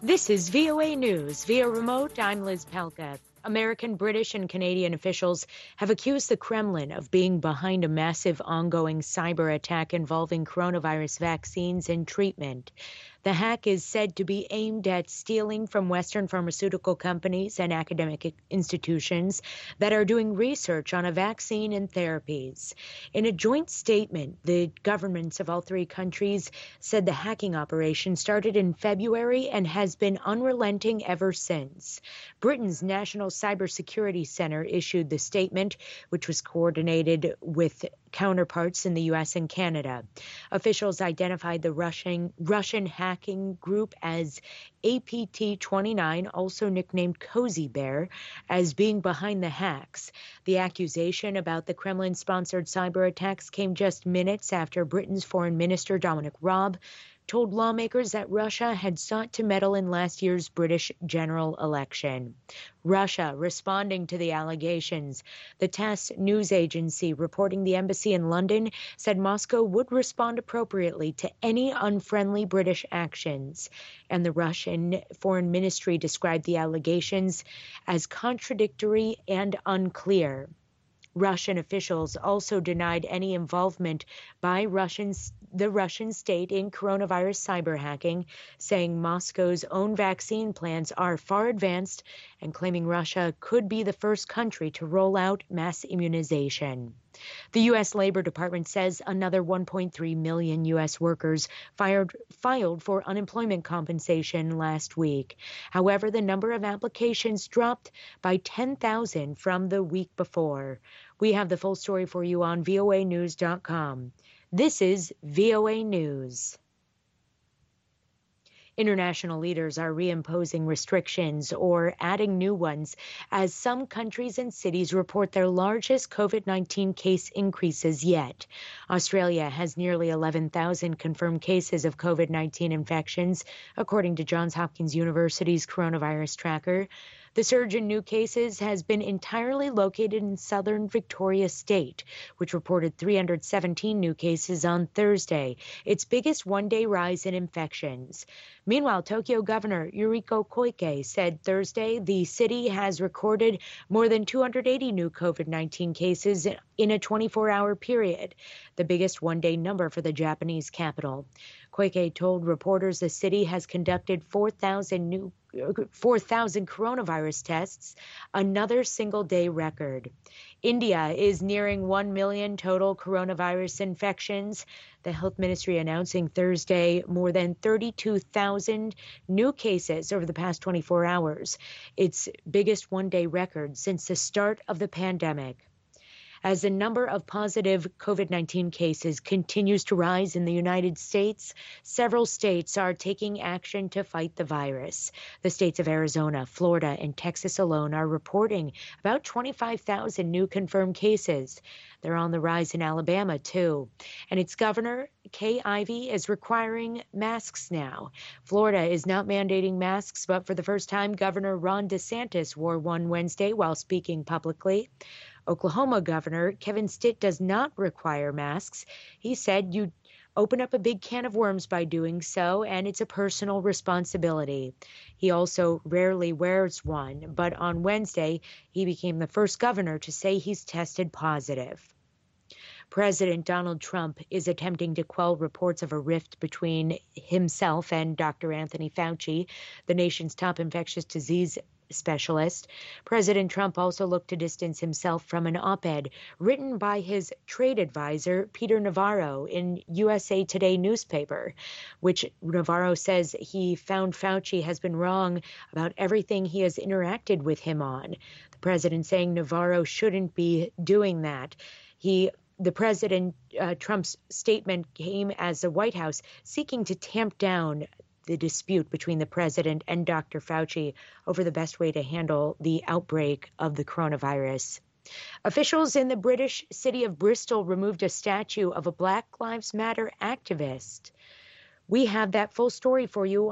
This is VOA News. Via remote, I'm Liz Pelka. American, British, and Canadian officials have accused the Kremlin of being behind a massive ongoing cyber attack involving coronavirus vaccines and treatment. The hack is said to be aimed at stealing from Western pharmaceutical companies and academic institutions that are doing research on a vaccine and therapies. In a joint statement, the governments of all three countries said the hacking operation started in February and has been unrelenting ever since. Britain's National Cybersecurity Center issued the statement, which was coordinated with counterparts in the U.S. and Canada. Officials identified the Russian hacking group as APT29, also nicknamed Cozy Bear, as being behind the hacks. The accusation about the Kremlin-sponsored cyber attacks came just minutes after Britain's Foreign Minister Dominic Raab told lawmakers that Russia had sought to meddle in last year's British general election. Russia responding to the allegations. The TASS news agency reporting the embassy in London said Moscow would respond appropriately to any unfriendly British actions. And the Russian Foreign Ministry described the allegations as contradictory and unclear. Russian officials also denied any involvement by the Russian state in coronavirus cyber hacking, saying Moscow's own vaccine plans are far advanced and claiming Russia could be the first country to roll out mass immunization. The U.S. Labor Department says another 1.3 million U.S. workers filed for unemployment compensation last week. However, the number of applications dropped by 10,000 from the week before. We have the full story for you on voanews.com. This is VOA News. International leaders are reimposing restrictions or adding new ones as some countries and cities report their largest COVID-19 case increases yet. Australia has nearly 11,000 confirmed cases of COVID-19 infections, according to Johns Hopkins University's coronavirus tracker. The surge in new cases has been entirely located in southern Victoria State, which reported 317 new cases on Thursday, its biggest one-day rise in infections. Meanwhile, Tokyo Governor Yuriko Koike said Thursday the city has recorded more than 280 new COVID-19 cases in a 24-hour period, the biggest one-day number for the Japanese capital. Koike told reporters the city has conducted 4,000 coronavirus tests, another single-day record. India is nearing 1 million total coronavirus infections. The health ministry announcing Thursday more than 32,000 new cases over the past 24 hours, its biggest one-day record since the start of the pandemic. As the number of positive COVID-19 cases continues to rise in the United States, several states are taking action to fight the virus. The states of Arizona, Florida, and Texas alone are reporting about 25,000 new confirmed cases. They're on the rise in Alabama, too. And its governor, Kay Ivey, is requiring masks now. Florida is not mandating masks, but for the first time, Governor Ron DeSantis wore one Wednesday while speaking publicly. Oklahoma Governor Kevin Stitt does not require masks. He said you open up a big can of worms by doing so, and it's a personal responsibility. He also rarely wears one, but on Wednesday, he became the first governor to say he's tested positive. President Donald Trump is attempting to quell reports of a rift between himself and Dr. Anthony Fauci, the nation's top infectious disease specialist. President Trump also looked to distance himself from an op-ed written by his trade advisor, Peter Navarro, in USA Today newspaper, which Navarro says he found Fauci has been wrong about everything he has interacted with him on. The president saying Navarro shouldn't be doing that. Trump's statement came as the White House seeking to tamp down the dispute between the president and Dr. Fauci over the best way to handle the outbreak of the coronavirus. Officials in the British city of Bristol removed a statue of a Black Lives Matter activist. We have that full story for you